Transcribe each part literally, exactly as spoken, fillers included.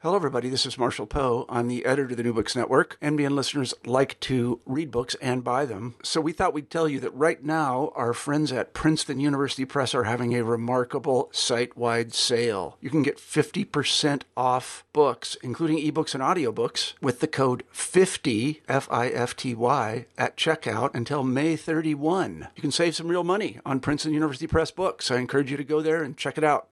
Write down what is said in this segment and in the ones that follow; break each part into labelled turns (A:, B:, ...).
A: Hello, everybody. This is Marshall Poe. I'm the editor of the New Books Network. N B N listeners like to read books and buy them. So we thought we'd tell you that right now, our friends at Princeton University Press are having a remarkable site-wide sale. You can get fifty percent off books, including ebooks and audiobooks, with the code fifty, F I F T Y, at checkout until May thirty-first. You can save some real money on Princeton University Press books. I encourage you to go there and check it out.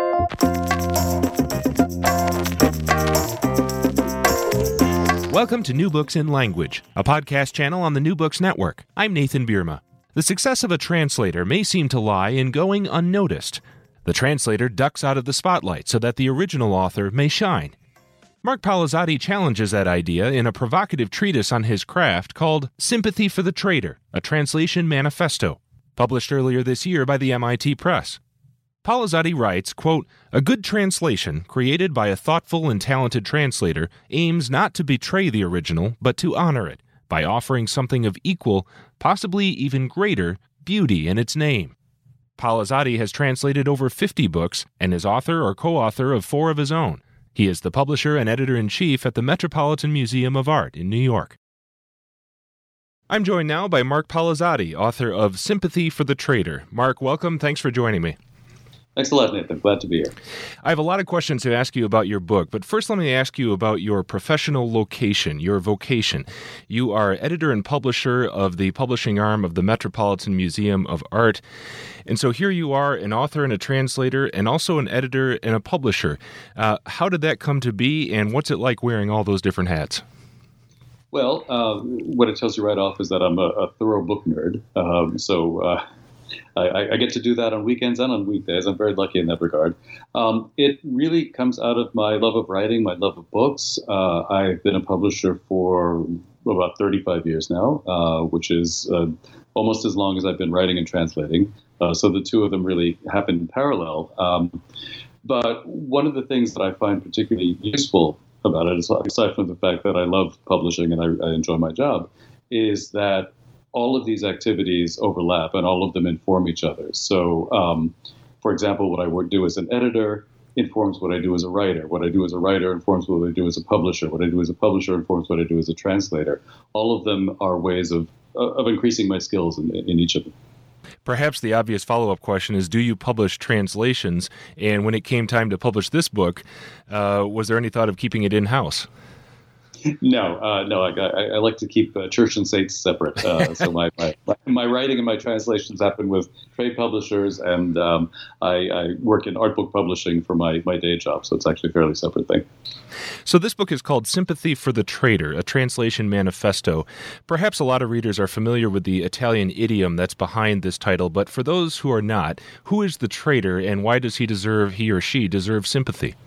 B: Welcome to New Books in Language, a podcast channel on the New Books Network. I'm Nathan Bierma. The success of a translator may seem to lie in going unnoticed. The translator ducks out of the spotlight so that the original author may shine. Mark Palizzati challenges that idea in a provocative treatise on his craft called Sympathy for the Traitor, a Translation Manifesto, published earlier this year by the M I T Press. Palizzati writes, quote, "A good translation, created by a thoughtful and talented translator, aims not to betray the original, but to honor it, by offering something of equal, possibly even greater, beauty in its name." Palizzati has translated over fifty books and is author or co-author of four of his own. He is the publisher and editor-in-chief at the Metropolitan Museum of Art in New York. I'm joined now by Mark Palizzati, author of Sympathy for the Traitor. Mark, welcome. Thanks for joining me.
C: Thanks a lot, Nathan. Glad to be here.
B: I have a lot of questions to ask you about your book, but first let me ask you about your professional location, your vocation. You are editor and publisher of the publishing arm of the Metropolitan Museum of Art. And so here you are, an author and a translator, and also an editor and a publisher. Uh, how did that come to be, and what's it like wearing all those different hats?
C: Well, uh, what it tells you right off is that I'm a, a thorough book nerd. Um, so... Uh, I, I get to do that on weekends and on weekdays. I'm very lucky in that regard. Um, it really comes out of my love of writing, my love of books. Uh, I've been a publisher for about thirty-five years now, uh, which is uh, almost as long as I've been writing and translating. Uh, so the two of them really happen in parallel. Um, but one of the things that I find particularly useful about it, aside from the fact that I love publishing and I, I enjoy my job, is that all of these activities overlap and all of them inform each other. So, um, for example, what I would do as an editor informs what I do as a writer. What I do as a writer informs what I do as a publisher. What I do as a publisher informs what I do as a translator. All of them are ways of of increasing my skills in, in each of them.
B: Perhaps the obvious follow-up question is, do you publish translations? And when it came time to publish this book, uh, was there any thought of keeping it in-house?
C: No, uh, no. I, I, I like to keep uh, church and state separate. Uh, so my, my my writing and my translations happen with trade publishers, and um, I, I work in art book publishing for my, my day job. So it's actually a fairly separate thing.
B: So this book is called Sympathy for the Traitor, a Translation Manifesto. Perhaps a lot of readers are familiar with the Italian idiom that's behind this title, but for those who are not, who is the traitor, and why does he deserve, he or she deserve sympathy?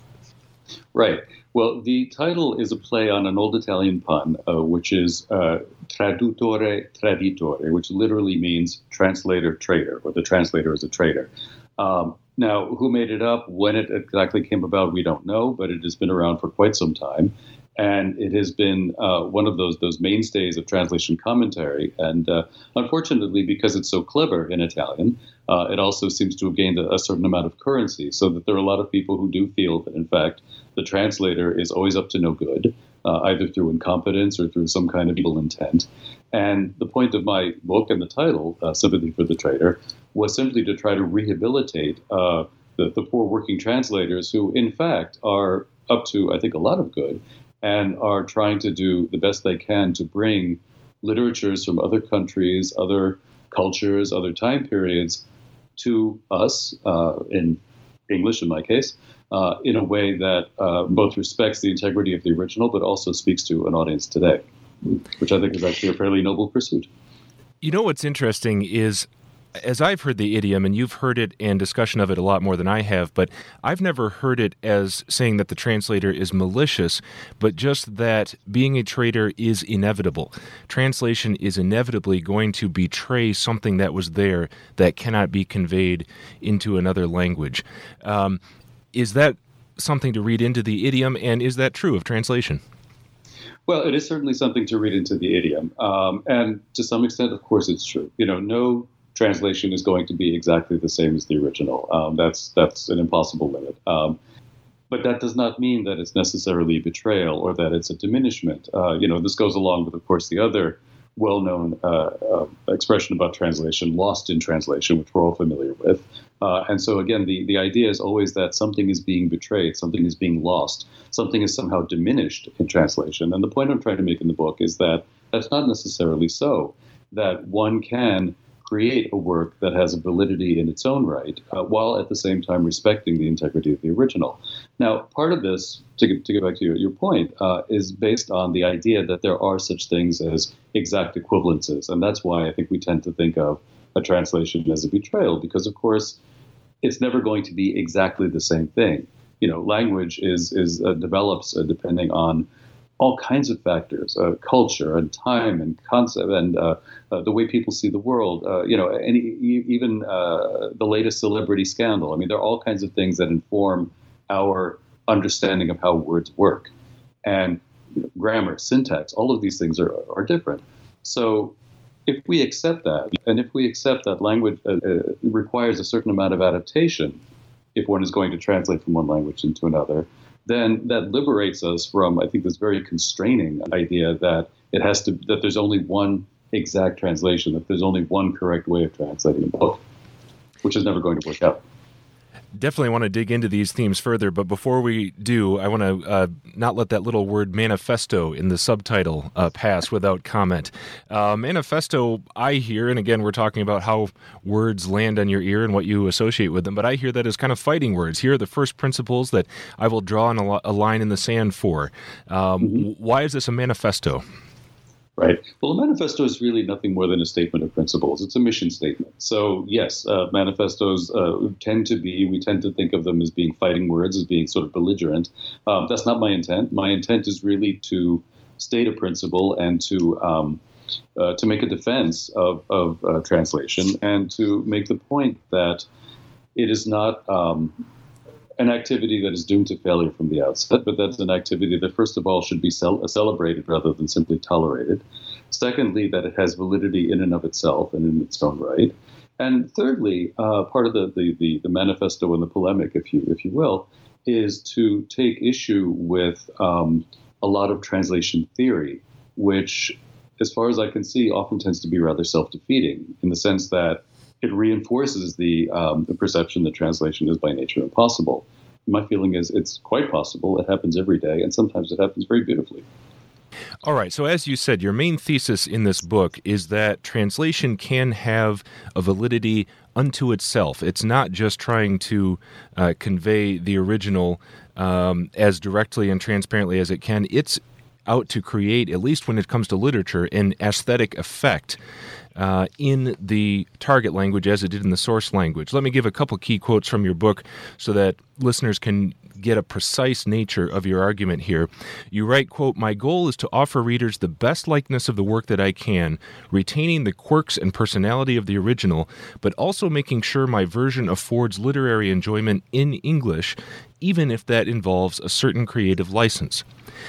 C: Right. Well, the title is a play on an old Italian pun, uh, which is uh, traduttore traditore, which literally means translator traitor, or the translator is a traitor. Um, now, who made it up, when it exactly came about, we don't know, but it has been around for quite some time. And it has been uh, one of those those mainstays of translation commentary. And uh, unfortunately, because it's so clever in Italian, uh, it also seems to have gained a, a certain amount of currency, so that there are a lot of people who do feel that, in fact, the translator is always up to no good, uh, either through incompetence or through some kind of evil intent. And the point of my book and the title, uh, Sympathy for the Traitor, was simply to try to rehabilitate uh, the, the poor working translators who, in fact, are up to, I think, a lot of good, and are trying to do the best they can to bring literatures from other countries, other cultures, other time periods to us, uh, in English in my case, uh, in a way that uh, both respects the integrity of the original, but also speaks to an audience today, which I think is actually a fairly noble pursuit.
B: You know what's interesting is, as I've heard the idiom, and you've heard it and discussion of it a lot more than I have, but I've never heard it as saying that the translator is malicious, but just that being a traitor is inevitable. Translation is inevitably going to betray something that was there that cannot be conveyed into another language. Um, is that something to read into the idiom, and is that true of translation?
C: Well, it is certainly something to read into the idiom. Um, and to some extent, of course, it's true. You know, no translation is going to be exactly the same as the original. Um, that's that's an impossible limit. Um, but that does not mean that it's necessarily betrayal or that it's a diminishment. Uh, you know, this goes along with, of course, the other well-known uh, uh, expression about translation, lost in translation, which we're all familiar with. Uh, and so, again, the, the idea is always that something is being betrayed, something is being lost, something is somehow diminished in translation. And the point I'm trying to make in the book is that that's not necessarily so, that one can create a work that has a validity in its own right, uh, while at the same time respecting the integrity of the original. Now, part of this, to get, to get back to your, your point, uh, is based on the idea that there are such things as exact equivalences. And that's why I think we tend to think of a translation as a betrayal, because, of course, it's never going to be exactly the same thing. You know, language is, is uh, develops uh, depending on all kinds of factors, uh, culture and time and concept and uh, uh, the way people see the world, uh, you know, and e- even uh, the latest celebrity scandal. I mean, there are all kinds of things that inform our understanding of how words work. And you know, grammar, syntax, all of these things are, are different. So if we accept that, and if we accept that language uh, uh, requires a certain amount of adaptation, if one is going to translate from one language into another, then that liberates us from, I think, this very constraining idea that it has to, that there's only one exact translation, that there's only one correct way of translating a book, which is never going to work out.
B: Definitely want to dig into these themes further, but before we do, I want to uh, not let that little word manifesto in the subtitle uh, pass without comment. Uh, manifesto, I hear, and again, we're talking about how words land on your ear and what you associate with them, but I hear that as kind of fighting words. Here are the first principles that I will draw on a, a line in the sand for. Um, mm-hmm. Why is this a manifesto?
C: Right. Well, a manifesto is really nothing more than a statement of principles. It's a mission statement. So, yes, uh, manifestos uh, tend to be, we tend to think of them as being fighting words, as being sort of belligerent. Um, that's not my intent. My intent is really to state a principle and to um, uh, to make a defense of, of uh, translation and to make the point that it is not um, an activity that is doomed to failure from the outset, but that's an activity that, first of all, should be cel- celebrated rather than simply tolerated. Secondly, that it has validity in and of itself and in its own right. And thirdly, uh, part of the, the, the, the manifesto and the polemic, if you if you will, is to take issue with um, a lot of translation theory, which, as far as I can see, often tends to be rather self-defeating in the sense that it reinforces the, um, the perception that translation is by nature impossible. My feeling is it's quite possible. It happens every day, and sometimes it happens very beautifully.
B: All right. So as you said, your main thesis in this book is that translation can have a validity unto itself. It's not just trying to uh, convey the original um, as directly and transparently as it can. It's out to create, at least when it comes to literature, an aesthetic effect Uh, in the target language as it did in the source language. Let me give a couple key quotes from your book so that listeners can get a precise nature of your argument here. You write, quote, "My goal is to offer readers the best likeness of the work that I can, retaining the quirks and personality of the original, but also making sure my version affords literary enjoyment in English, even if that involves a certain creative license."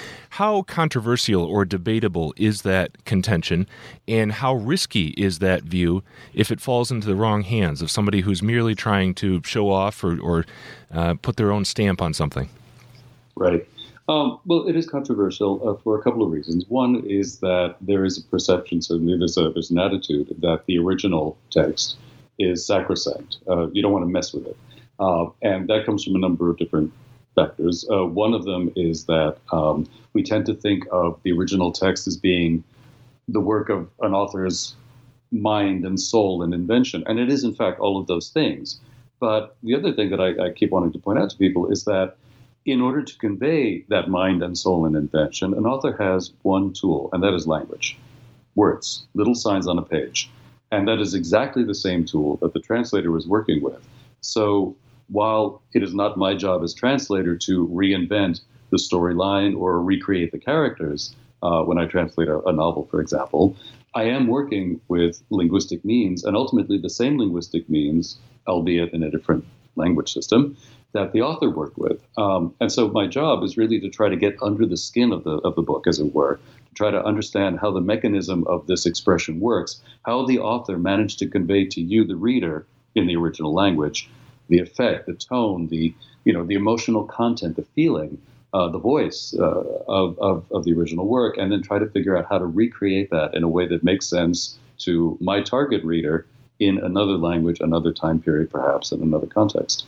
B: How controversial or debatable is that contention, and how risky is that view if it falls into the wrong hands of somebody who's merely trying to show off or, or uh, put their own stamp on something?
C: Right. Um, well, it is controversial uh, for a couple of reasons. One is that there is a perception, certainly there's, a, there's an attitude that the original text is sacrosanct. Uh, you don't want to mess with it. Uh, and that comes from a number of different factors. Uh, one of them is that um, we tend to think of the original text as being the work of an author's mind and soul and invention. And it is, in fact, all of those things. But the other thing that I, I keep wanting to point out to people is that in order to convey that mind and soul and invention, an author has one tool, and that is language. Words, little signs on a page. And that is exactly the same tool that the translator was working with. So while it is not my job as translator to reinvent the storyline or recreate the characters uh, when I translate a, a novel, for example, I am working with linguistic means, and ultimately the same linguistic means, albeit in a different language system, that the author worked with. Um, and so my job is really to try to get under the skin of the of the book, as it were, to try to understand how the mechanism of this expression works, how the author managed to convey to you, the reader, in the original language, the effect, the tone, the you know, the emotional content, the feeling, uh, the voice uh, of, of, of the original work, and then try to figure out how to recreate that in a way that makes sense to my target reader in another language, another time period, perhaps, in another context.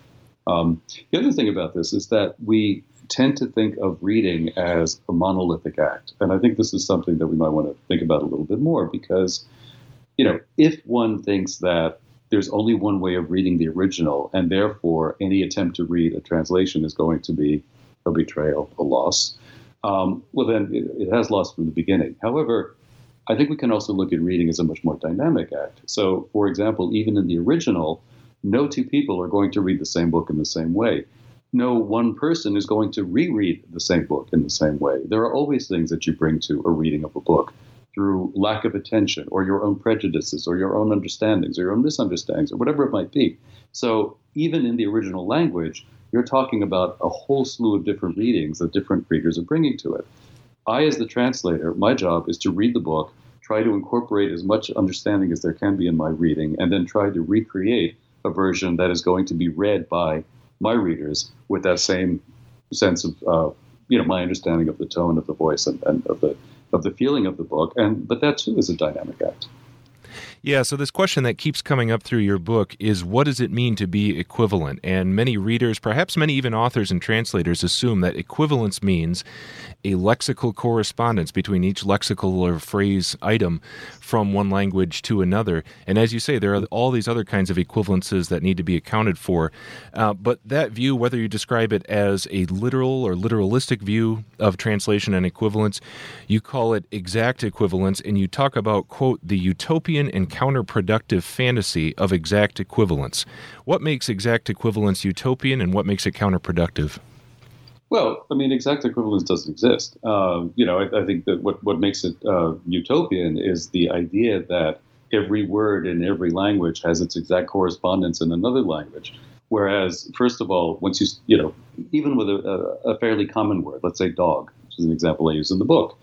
C: Um, the other thing about this is that we tend to think of reading as a monolithic act. And I think this is something that we might want to think about a little bit more because, you know, if one thinks that there's only one way of reading the original, and therefore any attempt to read a translation is going to be a betrayal, a loss, um, well, then it, it has lost from the beginning. However, I think we can also look at reading as a much more dynamic act. So, for example, even in the original, no two people are going to read the same book in the same way. No one person is going to reread the same book in the same way. There are always things that you bring to a reading of a book through lack of attention or your own prejudices or your own understandings or your own misunderstandings or whatever it might be. So even in the original language, you're talking about a whole slew of different readings that different readers are bringing to it. I, as the translator, my job is to read the book, try to incorporate as much understanding as there can be in my reading, and then try to recreate a version that is going to be read by my readers with that same sense of, uh, you know, my understanding of the tone of the voice and, and of the of the feeling of the book. And but that too is a dynamic act.
B: Yeah, so this question that keeps coming up through your book is, what does it mean to be equivalent? And many readers, perhaps many even authors and translators, assume that equivalence means a lexical correspondence between each lexical or phrase item from one language to another. And as you say, there are all these other kinds of equivalences that need to be accounted for. Uh, but that view, whether you describe it as a literal or literalistic view of translation and equivalence, you call it exact equivalence, and you talk about, quote, the utopian and counterproductive fantasy of exact equivalence. What makes exact equivalence utopian and what makes it counterproductive?
C: Well, I mean, exact equivalence doesn't exist. Uh, you know, I, I think that what, what makes it uh, utopian is the idea that every word in every language has its exact correspondence in another language. Whereas, first of all, once you, you know, even with a, a, a fairly common word, let's say dog, which is an example I use in the book,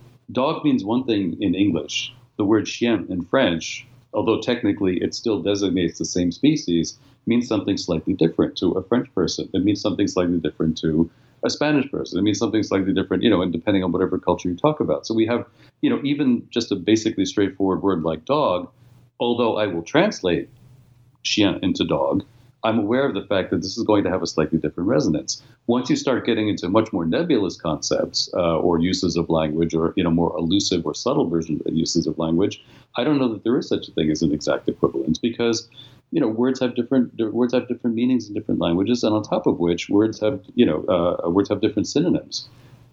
C: dog means one thing in English. The word chien in French, although technically it still designates the same species, means something slightly different to a French person. It means something slightly different to a Spanish person. It means something slightly different, you know, and depending on whatever culture you talk about. So we have, you know, even just a basically straightforward word like dog, although I will translate chien into dog, I'm aware of the fact that this is going to have a slightly different resonance. Once you start getting into much more nebulous concepts uh, or uses of language, or you know more elusive or subtle version of uses of language, I don't know that there is such a thing as an exact equivalence, because you know words have different words have different meanings in different languages, and on top of which words have you know uh, words have different synonyms.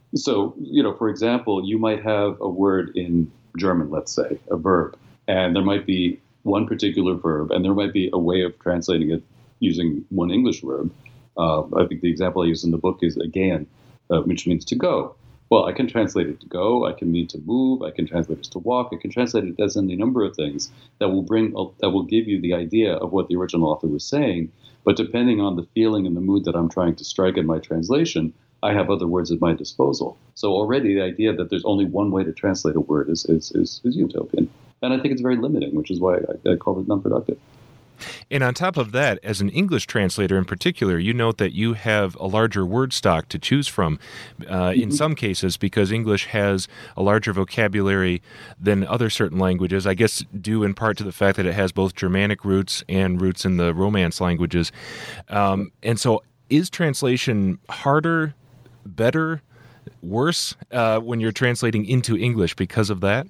C: So you know, for example, you might have a word in German, let's say, a verb, and there might be one particular verb, and there might be a way of translating it using one English verb. Uh, I think the example I use in the book is gehen, uh, which means to go. Well, I can translate it to go, I can mean to move, I can translate it to walk, I can translate it as any number of things that will bring, that will give you the idea of what the original author was saying. But depending on the feeling and the mood that I'm trying to strike in my translation, I have other words at my disposal. So already the idea that there's only one way to translate a word is is, is, is utopian. And I think it's very limiting, which is why I, I call it non-productive.
B: And on top of that, as an English translator in particular, you note that you have a larger word stock to choose from uh, mm-hmm. in some cases, because English has a larger vocabulary than other certain languages, I guess due in part to the fact that it has both Germanic roots and roots in the Romance languages. Um, and so is translation harder, better, worse uh, when you're translating into English because of that?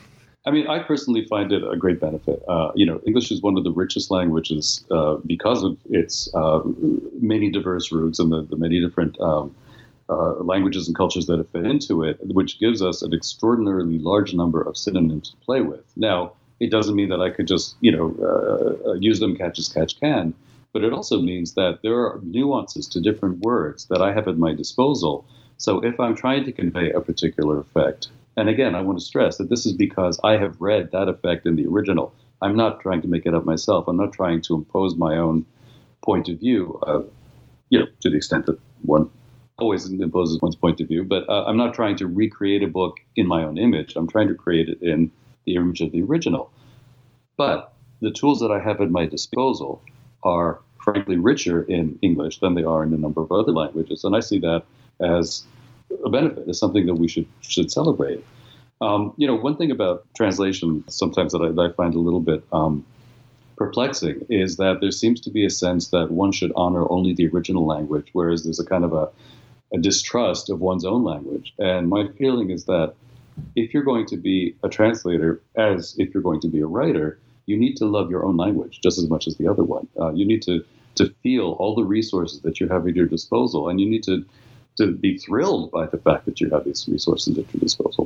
C: I mean, I personally find it a great benefit. Uh, you know, English is one of the richest languages uh, because of its uh, many diverse roots and the, the many different um, uh, languages and cultures that have fit into it, which gives us an extraordinarily large number of synonyms to play with. Now, it doesn't mean that I could just, you know, uh, use them catch as catch can, but it also means that there are nuances to different words that I have at my disposal. So if I'm trying to convey a particular effect, and again, I want to stress that this is because I have read that effect in the original. I'm not trying to make it up myself. I'm not trying to impose my own point of view, uh, you know, to the extent that one always imposes one's point of view. But uh, I'm not trying to recreate a book in my own image. I'm trying to create it in the image of the original. But the tools that I have at my disposal are frankly, richer in English than they are in a number of other languages. And I see that as a benefit, as something that we should should celebrate. Um, you know, one thing about translation sometimes that I, that I find a little bit um, perplexing is that there seems to be a sense that one should honor only the original language, whereas there's a kind of a, a distrust of one's own language. And my feeling is that if you're going to be a translator, as if you're going to be a writer, you need to love your own language just as much as the other one. Uh, you need to to feel all the resources that you have at your disposal, and you need to to be thrilled by the fact that you have these resources at your disposal.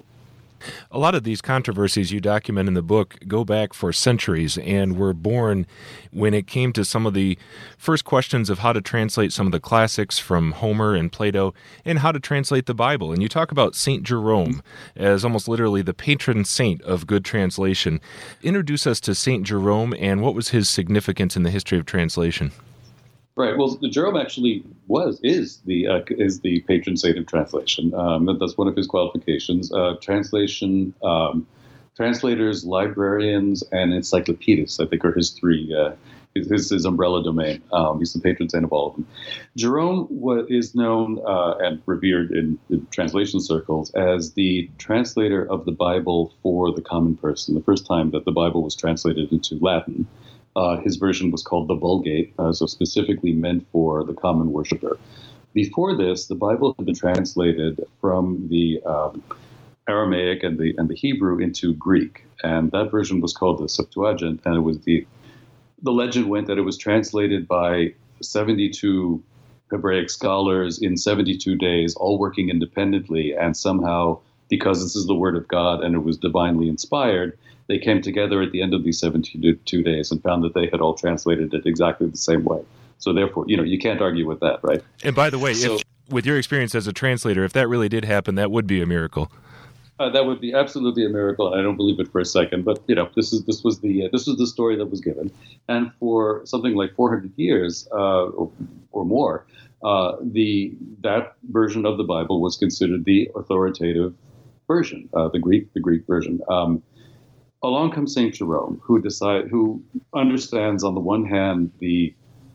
B: A lot of these controversies you document in the book go back for centuries and were born when it came to some of the first questions of how to translate some of the classics from Homer and Plato and how to translate the Bible. And you talk about Saint Jerome as almost literally the patron saint of good translation. Introduce us to Saint Jerome and what was his significance in the history of translation.
C: Right. Well, Jerome actually was is the uh, is the patron saint of translation. Um, that, that's one of his qualifications. Uh, translation, um, translators, librarians, and encyclopedists, I think, are his three uh, his, his umbrella domain. Um, he's the patron saint of all of them. Jerome was, is known uh, and revered in, in translation circles as the translator of the Bible for the common person. The first time that the Bible was translated into Latin. Uh, his version was called the Vulgate, uh, so specifically meant for the common worshiper. Before this, the Bible had been translated from the um, Aramaic and the and the Hebrew into Greek, and that version was called the Septuagint. And it was the the legend went that it was translated by seventy-two Hebraic scholars in seventy-two days, all working independently, and somehow, because this is the Word of God and it was divinely inspired, they came together at the end of these seventy-two days and found that they had all translated it exactly the same way. So therefore, you know, you can't argue with that, right?
B: And by the way,
C: so,
B: if, with your experience as a translator, if that really did happen, that would be a miracle.
C: Uh, that would be absolutely a miracle, and I don't believe it for a second. But you know, this is this was the uh, this was the story that was given, and for something like four hundred years uh, or, or more, uh, the that version of the Bible was considered the authoritative version, uh, the Greek the Greek version. Um, Along comes Saint Jerome, who decide, who understands on the one hand the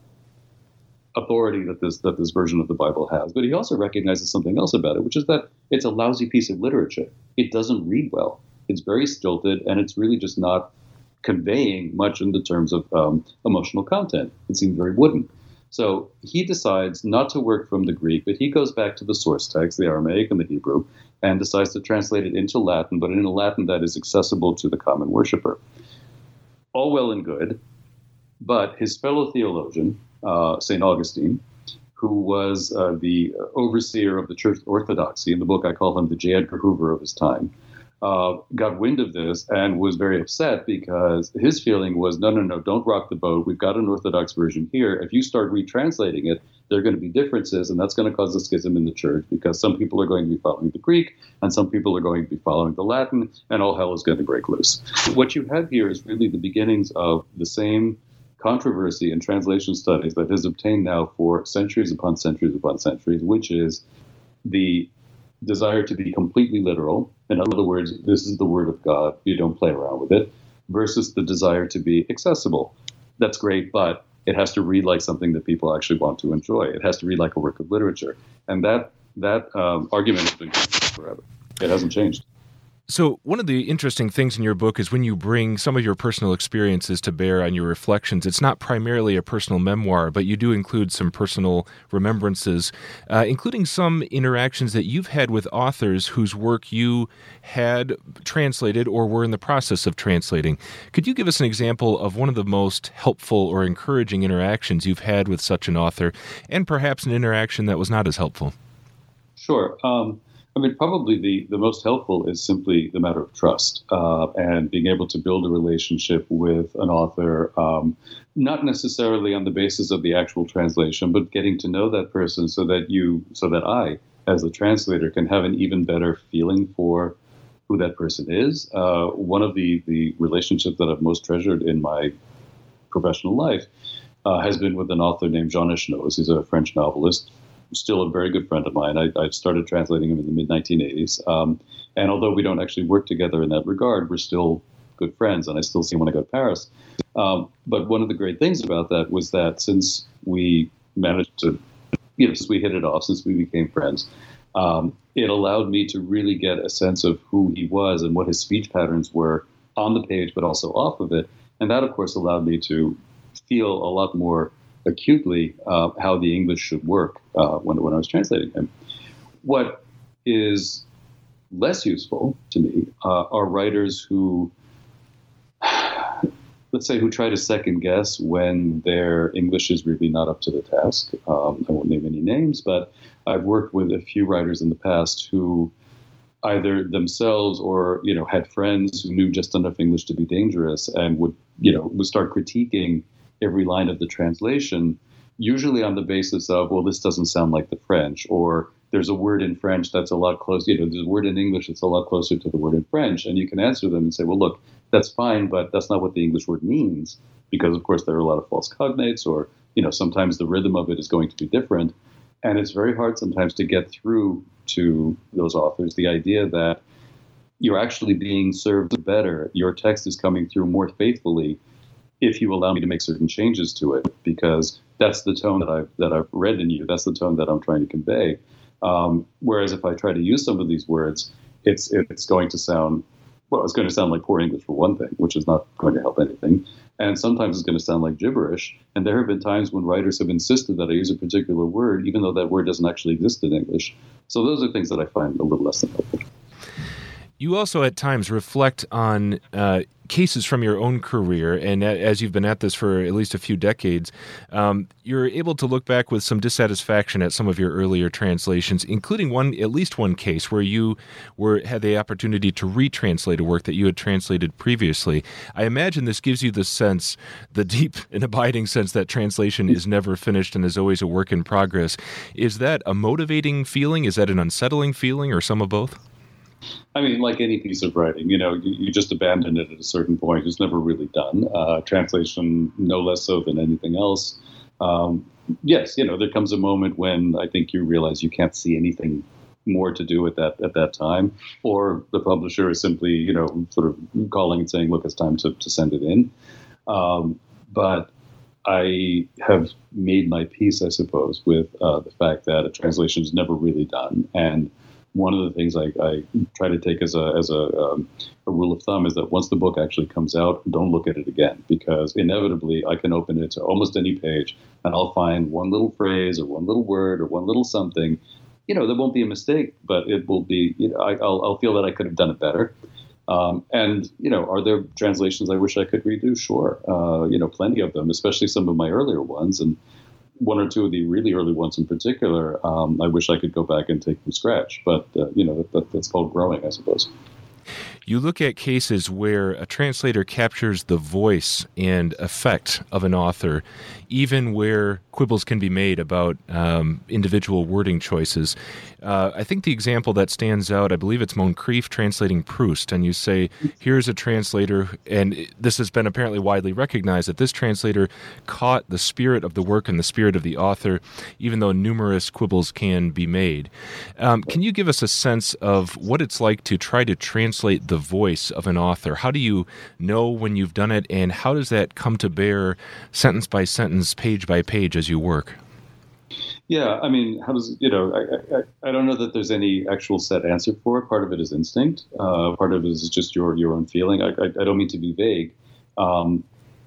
C: authority that this that this version of the Bible has, but he also recognizes something else about it, which is that it's a lousy piece of literature. It doesn't read well. It's very stilted, and it's really just not conveying much in the terms of um, emotional content. It seems very wooden. So he decides not to work from the Greek, but he goes back to the source text, the Aramaic and the Hebrew, and decides to translate it into Latin, but in a Latin that is accessible to the common worshiper. All well and good, but his fellow theologian, uh, Saint Augustine, who was uh, the overseer of the Church Orthodoxy, in the book I call him the J. Edgar Hoover of his time, uh, got wind of this and was very upset because his feeling was, no, no, no, don't rock the boat. We've got an Orthodox version here. If you start retranslating it, there are going to be differences, and that's going to cause a schism in the church because some people are going to be following the Greek and some people are going to be following the Latin, and all hell is going to break loose. What you have here is really the beginnings of the same controversy in translation studies that has obtained now for centuries upon centuries upon centuries, which is the desire to be completely literal. In other words, this is the Word of God, you don't play around with it, versus the desire to be accessible. That's great, but it has to read like something that people actually want to enjoy. It has to read like a work of literature. And that that um, argument has been going forever. It hasn't changed.
B: So one of the interesting things in your book is when you bring some of your personal experiences to bear on your reflections. It's not primarily a personal memoir, but you do include some personal remembrances, uh, including some interactions that you've had with authors whose work you had translated or were in the process of translating. Could you give us an example of one of the most helpful or encouraging interactions you've had with such an author, and perhaps an interaction that was not as helpful?
C: Sure. Um, I mean, probably the, the most helpful is simply the matter of trust uh, and being able to build a relationship with an author, um, not necessarily on the basis of the actual translation, but getting to know that person so that you, so that I, as a translator, can have an even better feeling for who that person is. Uh, one of the, the relationships that I've most treasured in my professional life uh, has been with an author named Jean Echenoz. He's a French novelist. Still a very good friend of mine. I, I started translating him in the mid nineteen eighties. Um, and although we don't actually work together in that regard, we're still good friends, and I still see him when I go to Paris. Um, but one of the great things about that was that since we managed to, you know, since we hit it off, since we became friends, um, it allowed me to really get a sense of who he was and what his speech patterns were on the page, but also off of it. And that, of course, allowed me to feel a lot more acutely uh, how the English should work uh, when, when I was translating him. What is less useful to me uh, are writers who, let's say, who try to second guess when their English is really not up to the task. Um, I won't name any names, but I've worked with a few writers in the past who either themselves or, you know, had friends who knew just enough English to be dangerous and would, you know, would start critiquing every line of the translation, usually on the basis of, well, this doesn't sound like the French, or there's a word in French that's a lot closer, you know, there's a word in English that's a lot closer to the word in French. And you can answer them and say, well, look, that's fine, but that's not what the English word means, because, of course, there are a lot of false cognates, or, you know, sometimes the rhythm of it is going to be different. And it's very hard sometimes to get through to those authors the idea that you're actually being served better, your text is coming through more faithfully if you allow me to make certain changes to it, because that's the tone that I've, that I've read in you, that's the tone that I'm trying to convey. Um, whereas if I try to use some of these words, it's it's going to sound, well, it's going to sound like poor English for one thing, which is not going to help anything. And sometimes it's going to sound like gibberish. And there have been times when writers have insisted that I use a particular word, even though that word doesn't actually exist in English. So those are things that I find a little less than helpful.
B: You also at times reflect on uh, cases from your own career, and as you've been at this for at least a few decades, um, you're able to look back with some dissatisfaction at some of your earlier translations, including one, at least one case where you were had the opportunity to retranslate a work that you had translated previously. I imagine this gives you the sense, the deep and abiding sense that translation is never finished and is always a work in progress. Is that a motivating feeling? Is that an unsettling feeling, or some of both?
C: I mean, like any piece of writing, you know, you, you just abandon it at a certain point. It's never really done. Uh, translation, no less so than anything else. Um, yes, you know, there comes a moment when I think you realize you can't see anything more to do at that at that time, or the publisher is simply, you know, sort of calling and saying, "Look, it's time to, to send it in." Um, but I have made my peace, I suppose, with uh, the fact that a translation is never really done, and one of the things I, I try to take as a as a, um, a rule of thumb is that once the book actually comes out, don't look at it again, because inevitably I can open it to almost any page and I'll find one little phrase or one little word or one little something. You know, there won't be a mistake, but it will be, you know, I, I'll, I'll feel that I could have done it better. Um, and, you know, are there translations I wish I could redo? Sure. Uh, you know, plenty of them, especially some of my earlier ones. And one or two of the really early ones in particular, um, I wish I could go back and take from scratch. But, uh, you know, that, that, that's called growing, I suppose.
B: You look at cases where a translator captures the voice and effect of an author, even where quibbles can be made about um, individual wording choices. Uh, I think the example that stands out, I believe it's Moncrief translating Proust, and you say, here's a translator, and this has been apparently widely recognized, that this translator caught the spirit of the work and the spirit of the author, even though numerous quibbles can be made. Um, can you give us a sense of what it's like to try to translate the voice of an author? How do you know when you've done it, and how does that come to bear sentence by sentence, page by page as you work?
C: Yeah, I mean, how does, you know, I, I, I don't know that there's any actual set answer for it. Part of it is instinct. Uh, part of it is just your, your own feeling. I, I, I don't mean to be vague. Um,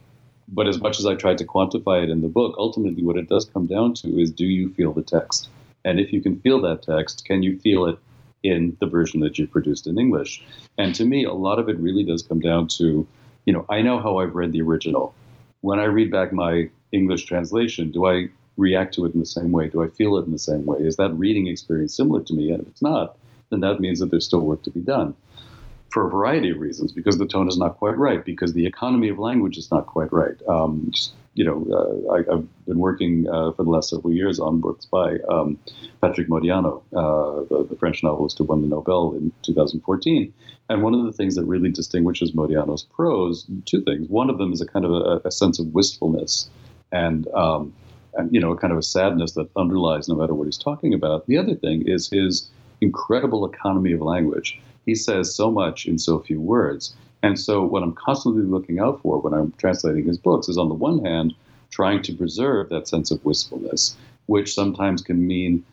C: but as much as I tried to quantify it in the book, ultimately what it does come down to is, do you feel the text? And if you can feel that text, can you feel it in the version that you produced in English? And to me, a lot of it really does come down to, you know, I know how I've read the original. When I read back my English translation, do I react to it in the same way? Do I feel it in the same way? Is that reading experience similar to me? And if it's not, then that means that there's still work to be done for a variety of reasons, because the tone is not quite right, because the economy of language is not quite right. Um, just, you know, uh, I, I've been working uh, for the last several years on books by um, Patrick Modiano, uh, the, the French novelist who won the Nobel in two thousand fourteen. And one of the things that really distinguishes Modiano's prose, two things. One of them is a kind of a, a sense of wistfulness and, um, and, you know, a kind of a sadness that underlies no matter what he's talking about. The other thing is his incredible economy of language. He says so much in so few words. And so what I'm constantly looking out for when I'm translating his books is, on the one hand, trying to preserve that sense of wistfulness, which sometimes can mean,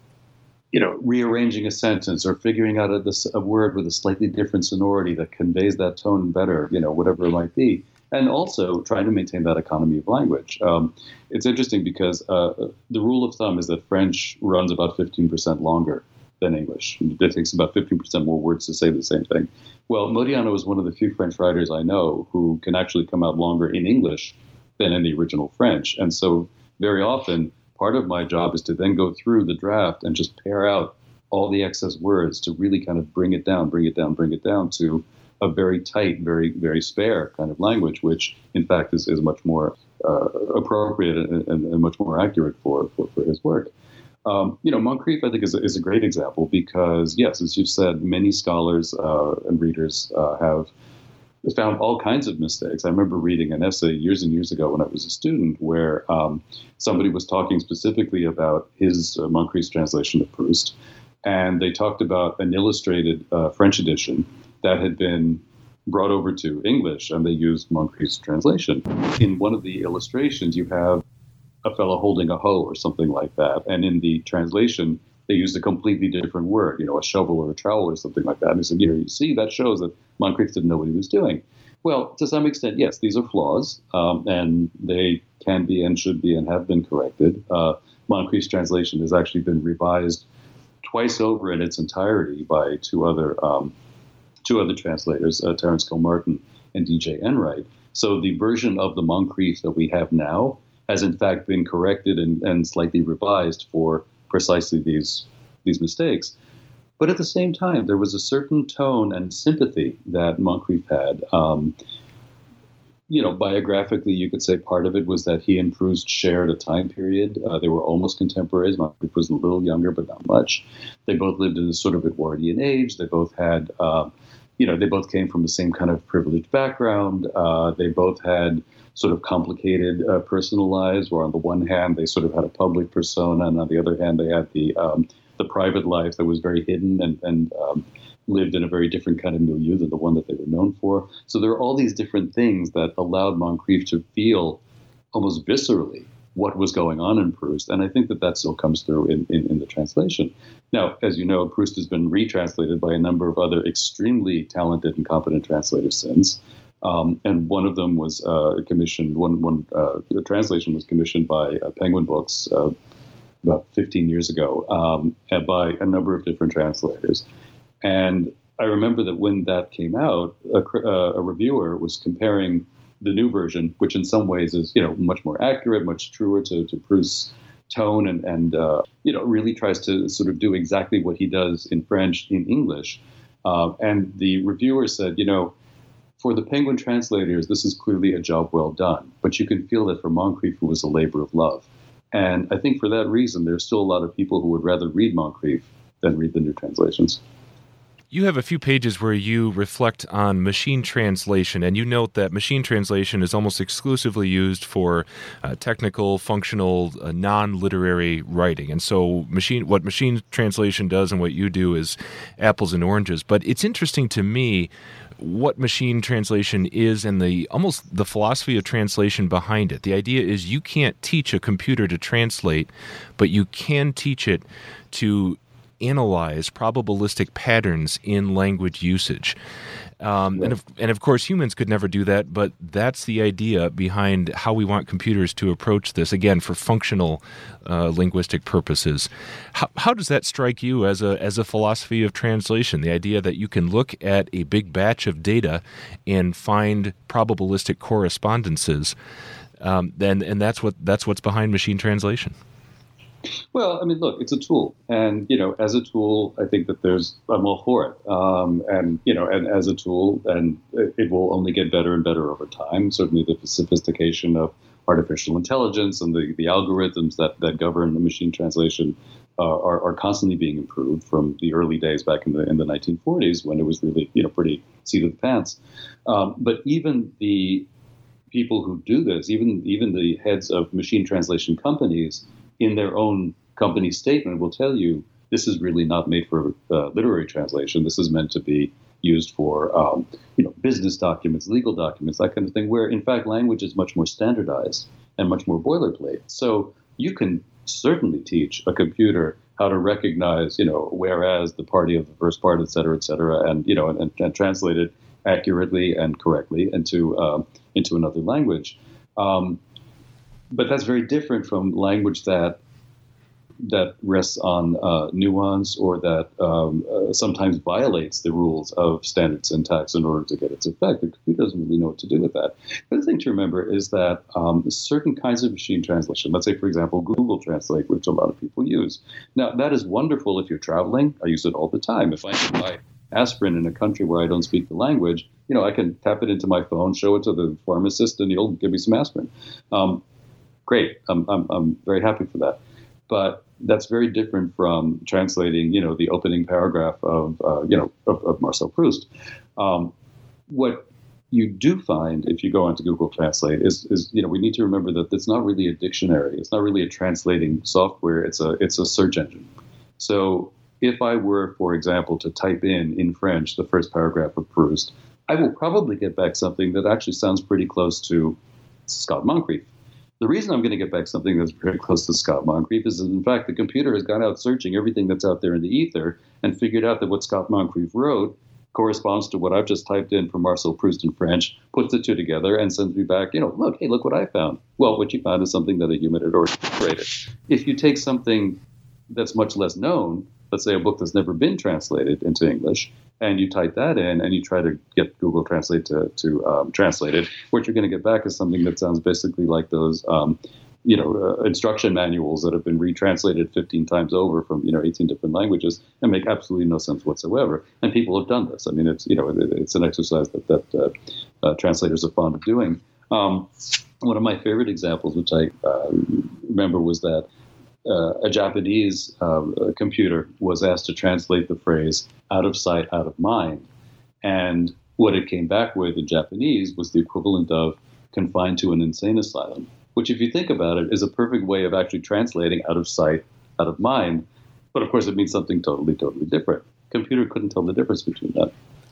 C: you know, rearranging a sentence or figuring out a, a word with a slightly different sonority that conveys that tone better, you know, whatever it might be. And also trying to maintain that economy of language. Um, it's interesting because uh, the rule of thumb is that French runs about fifteen percent longer than English. It takes about fifteen percent more words to say the same thing. Well, Modiano is one of the few French writers I know who can actually come out longer in English than in the original French. And so very often, part of my job is to then go through the draft and just pare out all the excess words to really kind of bring it down, bring it down, bring it down to a very tight, very, very spare kind of language, which in fact is, is much more uh, appropriate and, and, and much more accurate for, for, for his work. Um, you know, Moncrief, I think, is a, is a great example because, yes, as you've said, many scholars uh, and readers uh, have found all kinds of mistakes. I remember reading an essay years and years ago when I was a student where um, somebody was talking specifically about his uh, Moncrief's translation of Proust, and they talked about an illustrated uh, French edition that had been brought over to English, and they used Moncrief's translation. In one of the illustrations, you have a fellow holding a hoe or something like that, and in the translation, they used a completely different word, you know, a shovel or a trowel or something like that. And he said, here, you see, that shows that Moncrief didn't know what he was doing. Well, to some extent, yes, these are flaws, um, and they can be and should be and have been corrected. Uh, Moncrief's translation has actually been revised twice over in its entirety by two other um, two other translators, uh, Terence Kilmartin and D J Enright. So the version of the Moncrief that we have now has in fact been corrected and, and slightly revised for precisely these these mistakes. But at the same time, there was a certain tone and sympathy that Moncrief had. Um, you know, biographically, you could say part of it was that he and Proust shared a time period. Uh, they were almost contemporaries. Moncrief was a little younger, but not much. They both lived in a sort of Edwardian age. They both had, uh, you know, they both came from the same kind of privileged background. Uh, they both had sort of complicated uh, personal lives, where on the one hand, they sort of had a public persona, and on the other hand, they had the um, the private life that was very hidden and, and um, lived in a very different kind of milieu than the one that they were known for. So there are all these different things that allowed Moncrief to feel almost viscerally what was going on in Proust. And I think that that still comes through in, in, in the translation. Now, as you know, Proust has been retranslated by a number of other extremely talented and competent translators since. Um, and one of them was uh, commissioned, one, one uh, the translation was commissioned by uh, Penguin Books uh, about fifteen years ago um, by a number of different translators. And I remember that when that came out, a, uh, a reviewer was comparing the new version, which in some ways is, you know, much more accurate, much truer to, to Proust's tone, and, and uh, you know, really tries to sort of do exactly what he does in French in English. Uh, and the reviewer said, you know, for the Penguin translators, this is clearly a job well done, but you can feel that for Moncrief, it was a labor of love. And I think for that reason, there's still a lot of people who would rather read Moncrief than read the new translations.
B: You have a few pages where you reflect on machine translation, and you note that machine translation is almost exclusively used for uh, technical, functional, uh, non-literary writing. And so machine, what machine translation does and what you do is apples and oranges. But it's interesting to me what machine translation is and the almost the philosophy of translation behind it. The idea is you can't teach a computer to translate, but you can teach it to analyze probabilistic patterns in language usage. Um, and, of, and of course, humans could never do that, but that's the idea behind how we want computers to approach this, again, for functional uh, linguistic purposes. How, how does that strike you as a as a philosophy of translation, the idea that you can look at a big batch of data and find probabilistic correspondences, um, and, and that's what that's what's behind machine translation?
C: Well, I mean, look, it's a tool. And, you know, as a tool, I think that there's, I'm all for it. Um, and, you know, and as a tool, and it will only get better and better over time. Certainly the sophistication of artificial intelligence and the, the algorithms that, that govern the machine translation uh, are, are constantly being improved from the early days back in the in the nineteen forties when it was really, you know, pretty seat of the pants. Um, but even the people who do this, even even the heads of machine translation companies, in their own company statement will tell you this is really not made for uh, literary translation. This is meant to be used for, um, you know, business documents, legal documents, that kind of thing, where in fact language is much more standardized and much more boilerplate. So you can certainly teach a computer how to recognize, you know, whereas the party of the first part, et cetera, et cetera, and, you know, and, and translate it accurately and correctly into um, into another language. Um, but that's very different from language that that rests on uh, nuance or that um, uh, sometimes violates the rules of standard syntax in order to get its effect. The computer doesn't really know what to do with that. The other thing to remember is that um, certain kinds of machine translation, let's say, for example, Google Translate, which a lot of people use. Now, that is wonderful if you're traveling. I use it all the time. If I can buy aspirin in a country where I don't speak the language, you know, I can tap it into my phone, show it to the pharmacist, and he'll give me some aspirin. Um, great. I'm, I'm, I'm very happy for that. But that's very different from translating, you know, the opening paragraph of, uh, you know, of, of Marcel Proust. Um, what you do find if you go onto Google Translate is, is, you know, we need to remember that it's not really a dictionary. It's not really a translating software. It's a, it's a search engine. So if I were, for example, to type in in French the first paragraph of Proust, I will probably get back something that actually sounds pretty close to Scott Moncrief. The reason I'm going to get back something that's very close to Scott Moncrief is that, in fact, the computer has gone out searching everything that's out there in the ether and figured out that what Scott Moncrief wrote corresponds to what I've just typed in for Marcel Proust in French, puts the two together, and sends me back, you know, look, hey, look what I found. Well, what you found is something that a human had already created. If you take something that's much less known, let's say a book that's never been translated into English, and you type that in and you try to get Google Translate to, to um, translate it, what you're going to get back is something that sounds basically like those, um, you know, uh, instruction manuals that have been retranslated fifteen times over from, you know, eighteen different languages and make absolutely no sense whatsoever. And people have done this. I mean, it's, you know, it, it's an exercise that, that uh, uh, translators are fond of doing. Um, one of my favorite examples, which I uh, remember, was that Uh, a Japanese uh, computer was asked to translate the phrase "out of sight, out of mind," and what it came back with in Japanese was the equivalent of "confined to an insane asylum," which, if you think about it, is a perfect way of actually translating "out of sight, out of mind." But of course, it means something totally, totally different. Computer couldn't tell the difference between that.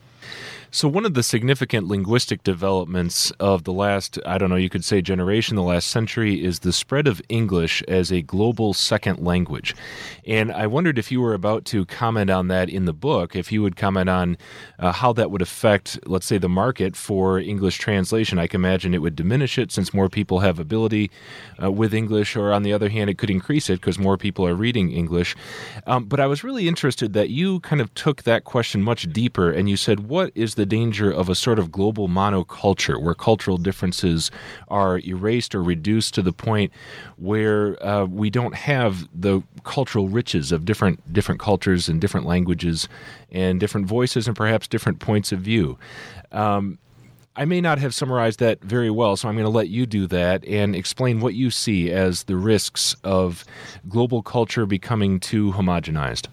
B: So one of the significant linguistic developments of the last, I don't know, you could say generation, the last century, is the spread of English as a global second language. And I wondered if you were about to comment on that in the book, if you would comment on uh, how that would affect, let's say, the market for English translation. I can imagine it would diminish it since more people have ability uh, with English, or on the other hand, it could increase it because more people are reading English. Um, but I was really interested that you kind of took that question much deeper and you said, what is the danger of a sort of global monoculture where cultural differences are erased or reduced to the point where uh, we don't have the cultural riches of different different cultures and different languages and different voices and perhaps different points of view. Um, I may not have summarized that very well, so I'm going to let you do that and explain what you see as the risks of global culture becoming too homogenized.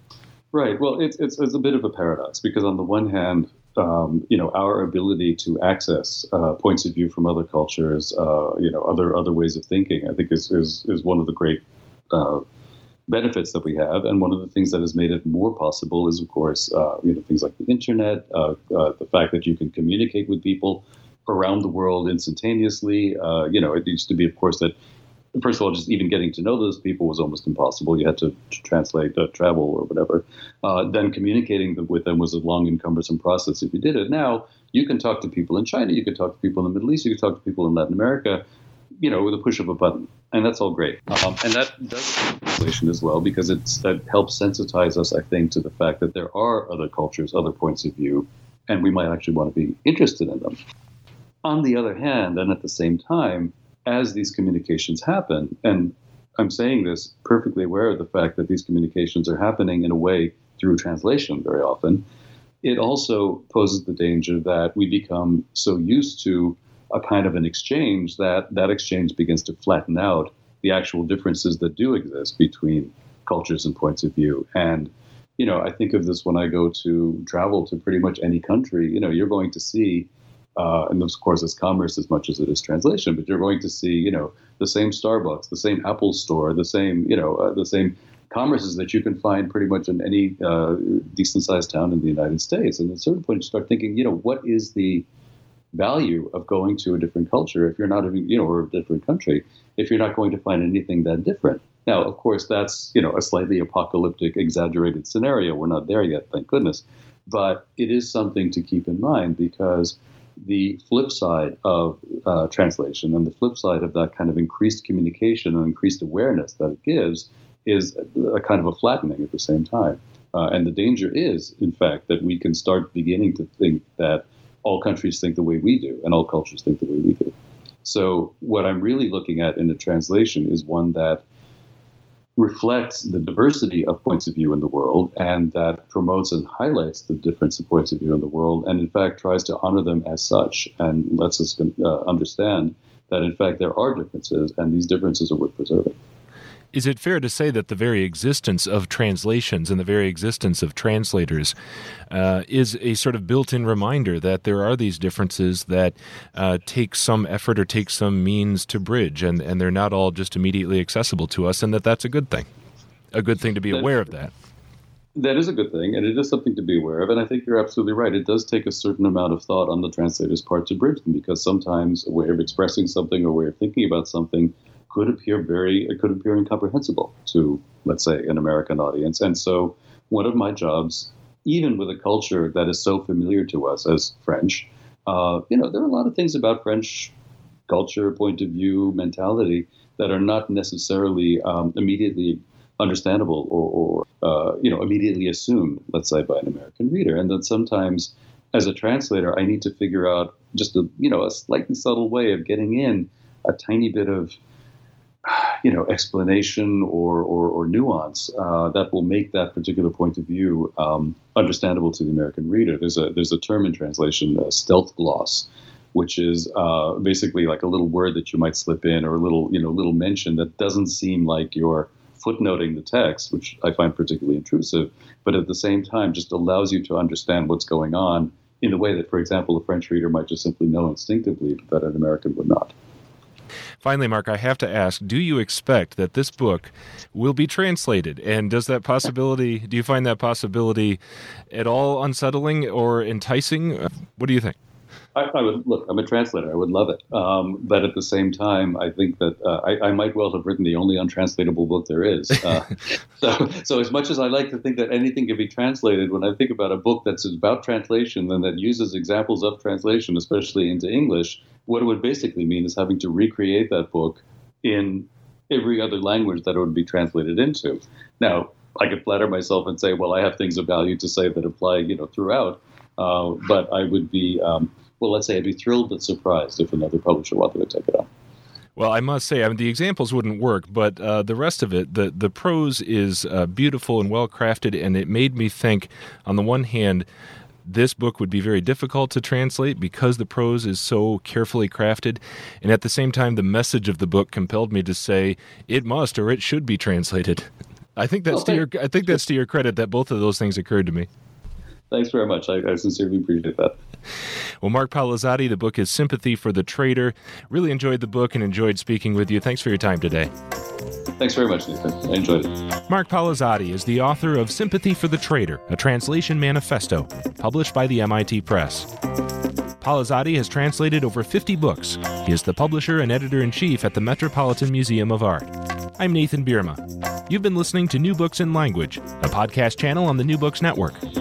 C: Right. Well, it's, it's, it's a bit of a paradox because on the one hand, Um, you know, our ability to access uh, points of view from other cultures, uh, you know, other other ways of thinking, I think is is, is one of the great uh, benefits that we have. And one of the things that has made it more possible is, of course, uh, you know, things like the internet, uh, uh, the fact that you can communicate with people around the world instantaneously. Uh, you know, it used to be, of course, that first of all, just even getting to know those people was almost impossible. You had to, to translate, uh, travel, or whatever. Uh, then communicating with them was a long and cumbersome process if you did it. Now, you can talk to people in China, you can talk to people in the Middle East, you can talk to people in Latin America, you know, with a push of a button. And that's all great. Um, and that does translation as well, because it's that helps sensitize us, I think, to the fact that there are other cultures, other points of view, and we might actually want to be interested in them. On the other hand, and at the same time, as these communications happen, and I'm saying this perfectly aware of the fact that these communications are happening in a way through translation very often, it also poses the danger that we become so used to a kind of an exchange that that exchange begins to flatten out the actual differences that do exist between cultures and points of view. And, you know, I think of this when I go to travel to pretty much any country. You know, you're going to see Uh, and of course, it's commerce as much as it is translation. But you're going to see, you know, the same Starbucks, the same Apple store, the same, you know, uh, the same commerces that you can find pretty much in any uh, decent-sized town in the United States. And at a certain point, you start thinking, you know, what is the value of going to a different culture if you're not, you know, or a different country, if you're not going to find anything that different? Now, of course, that's, you know, a slightly apocalyptic, exaggerated scenario. We're not there yet, thank goodness. But it is something to keep in mind, because the flip side of uh, translation and the flip side of that kind of increased communication and increased awareness that it gives is a, a kind of a flattening at the same time. Uh, and the danger is, in fact, that we can start beginning to think that all countries think the way we do and all cultures think the way we do. So what I'm really looking at in a translation is one that reflects the diversity of points of view in the world, and that promotes and highlights the difference of points of view in the world, and in fact tries to honor them as such, and lets us uh, understand that in fact there are differences, and these differences are worth preserving.
B: Is it fair to say that the very existence of translations and the very existence of translators uh, is a sort of built-in reminder that there are these differences that uh, take some effort or take some means to bridge, and, and they're not all just immediately accessible to us, and that that's a good thing, a good thing to be aware of that?
C: That is a good thing, and it is something to be aware of, and I think you're absolutely right. It does take a certain amount of thought on the translator's part to bridge them, because sometimes a way of expressing something or a way of thinking about something could appear very, it could appear incomprehensible to, let's say, an American audience. And so one of my jobs, even with a culture that is so familiar to us as French, uh, you know, there are a lot of things about French culture, point of view, mentality that are not necessarily um, immediately understandable or, or uh, you know, immediately assumed, let's say, by an American reader. And then sometimes as a translator, I need to figure out just a, you know, a slightly subtle way of getting in a tiny bit of, you know, explanation or, or, or nuance uh, that will make that particular point of view um, understandable to the American reader. There's a there's a term in translation, uh, stealth gloss, which is uh, basically like a little word that you might slip in, or a little, you know, little mention that doesn't seem like you're footnoting the text, which I find particularly intrusive, but at the same time just allows you to understand what's going on in a way that, for example, a French reader might just simply know instinctively, but that an American would not.
B: Finally, Mark, I have to ask, do you expect that this book will be translated? And does that possibility, do you find that possibility at all unsettling or enticing? What do you think?
C: I, I would look, I'm a translator. I would love it. Um, but at the same time, I think that uh, I, I might well have written the only untranslatable book there is. Uh, so, so as much as I like to think that anything can be translated, when I think about a book that's about translation and that uses examples of translation, especially into English, what it would basically mean is having to recreate that book in every other language that it would be translated into. Now, I could flatter myself and say, well, I have things of value to say that apply, you know, throughout. Uh, but I would be, um, well, let's say I'd be thrilled but surprised if another publisher wanted to take it on.
B: Well, I must say, I mean, the examples wouldn't work, but uh, the rest of it, the, the prose is uh, beautiful and well-crafted, and it made me think, on the one hand, this book would be very difficult to translate because the prose is so carefully crafted, and at the same time, the message of the book compelled me to say it must or it should be translated. I think that's oh, to your I think that's to your credit that both of those things occurred to me.
C: Thanks very much. I, I sincerely appreciate that.
B: Well, Mark Palizzati, the book is Sympathy for the Traitor. Really enjoyed the book and enjoyed speaking with you. Thanks for your time today.
C: Thanks very much, Nathan. I enjoyed it.
B: Mark Palizzati is the author of Sympathy for the Traitor, a translation manifesto, published by the M I T Press. Palizzati has translated over fifty books. He is the publisher and editor-in-chief at the Metropolitan Museum of Art. I'm Nathan Bierma. You've been listening to New Books in Language, a podcast channel on the New Books Network.